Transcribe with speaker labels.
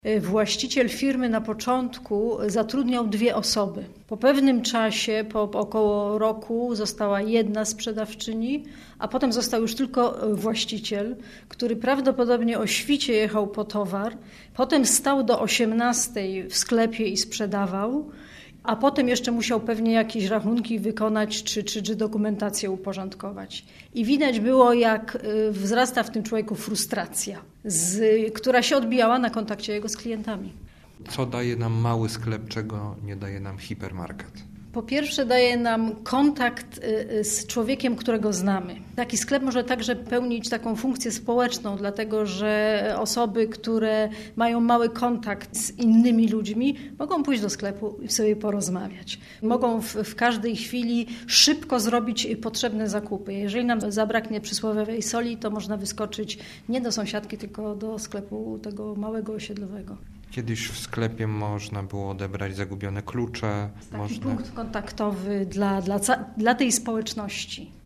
Speaker 1: Właściciel firmy na początku zatrudniał 2 osoby. Po pewnym czasie, po około roku, została jedna sprzedawczyni, a potem został już tylko właściciel, który prawdopodobnie o świcie jechał po towar, potem stał do 18:00 w sklepie i sprzedawał, a potem jeszcze musiał pewnie jakieś rachunki wykonać czy dokumentację uporządkować. I widać było, jak wzrasta w tym człowieku frustracja, która się odbijała na kontakcie jego z klientami.
Speaker 2: Co daje nam mały sklep, czego nie daje nam hipermarket?
Speaker 1: Po pierwsze daje nam kontakt z człowiekiem, którego znamy. Taki sklep może także pełnić taką funkcję społeczną, dlatego że osoby, które mają mały kontakt z innymi ludźmi, mogą pójść do sklepu i sobie porozmawiać. Mogą w każdej chwili szybko zrobić potrzebne zakupy. Jeżeli nam zabraknie przysłowiowej soli, to można wyskoczyć nie do sąsiadki, tylko do sklepu tego małego osiedlowego.
Speaker 2: Kiedyś w sklepie można było odebrać zagubione klucze.
Speaker 1: Taki punkt kontaktowy dla tej społeczności.